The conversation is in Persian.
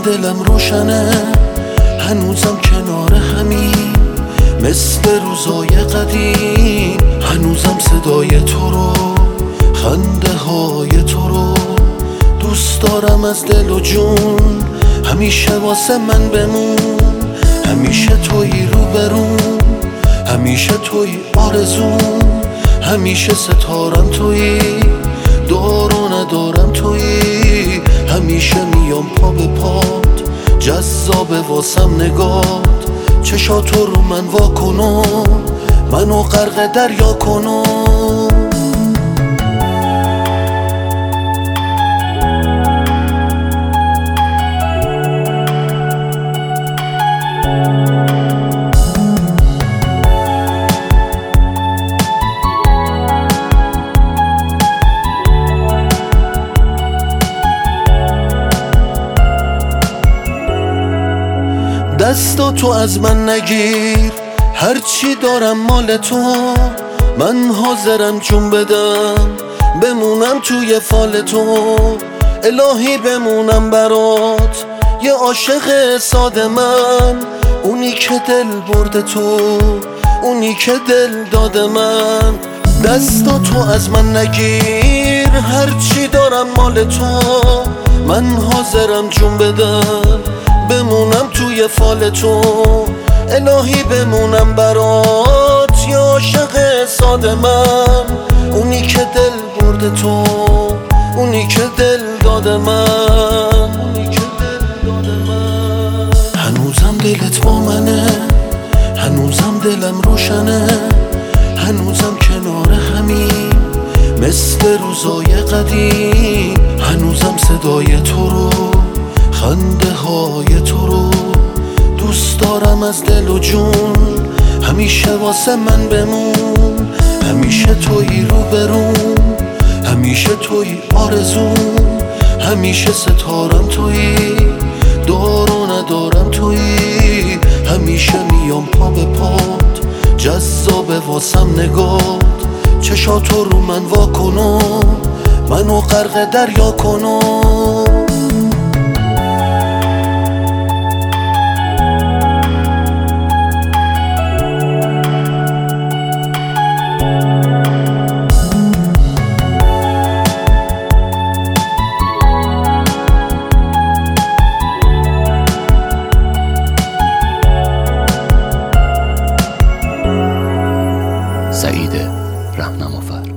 دلم روشنه، هنوزم کنار همین مثل روزای قدیم. هنوزم صدای تو رو، خنده های تو رو دوست دارم از دل و جون. همیشه واسه من بمون، همیشه تویی روبرون، همیشه تویی آرزون، همیشه ستارم تویی، دار و ندارم تویی. همیشه میام پا به پات، جذابه واسم نگات، چشاتو رو من واکنم، منو غرق دریا کنم. دستاتو از من نگیر، هرچی دارم مال تو، من حاضرم جون بدم، بمونم توی فال تو. الهی بمونم برات، یه عاشق ساده من، اونی که دل برده تو، اونی که دل داده من. دستاتو از من نگیر، هرچی دارم مال تو، من حاضرم جون بدم، بمونم توی فال تو. الهی بمونم برات، یا عاشق ساده من، اونی که دل برده تو، اونی که دل داده من. هنوزم دلت با منه، هنوزم دلم روشنه، هنوزم کنار همین مثل روزای قدیم. هنوزم صدای تو رو، خنده های تو رو دوست دارم از دل و جون. همیشه واسه من بمون، همیشه تویی روبرون، همیشه تویی آرزون، همیشه ستارم تویی، دار و ندارم تویی. همیشه میام پا به پات، جذابه واسم نگات، چشاتو رو من واکنم، منو غرق دریا کنم. سعید رهنمافر.